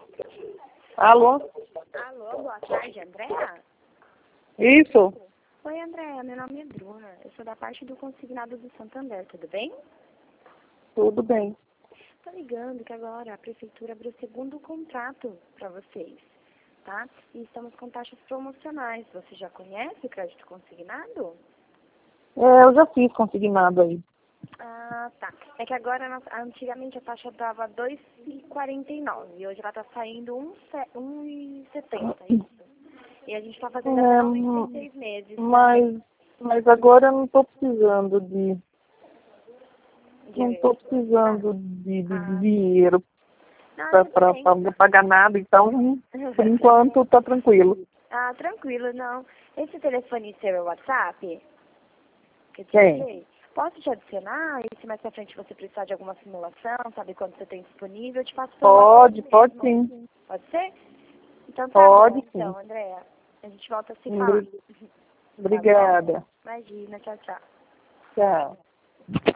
Alô? Alô, boa tarde, Andréa? Isso? Oi, Andréa, meu nome é Bruna. Eu sou da parte do consignado do Santander, tudo bem? Tudo bem. Tô ligando que agora a prefeitura abriu o segundo contrato para vocês, tá? E estamos com taxas promocionais. Você já conhece o crédito consignado? Eu já fiz consignado aí. Ah, tá. É que agora, antigamente a taxa dava 2,49 e hoje ela tá saindo 1,70, isso. E a gente tá fazendo até 96 meses. Mas agora eu não estou precisando de... Não estou precisando de dinheiro para pagar nada, então, por enquanto, tá tranquilo. Ah, tranquilo, não. Esse telefone seu é o WhatsApp? Que eu te Tem. deixei? Posso te adicionar? E se mais pra frente você precisar de alguma simulação, sabe quando você tem disponível, eu te passo pelo Pode WhatsApp mesmo. sim. Pode ser? Então tá Pode bom, sim. então, Andréa. A gente volta a se falar. Obrigada. Tá bom? Imagina, tchau, tchau. Tchau.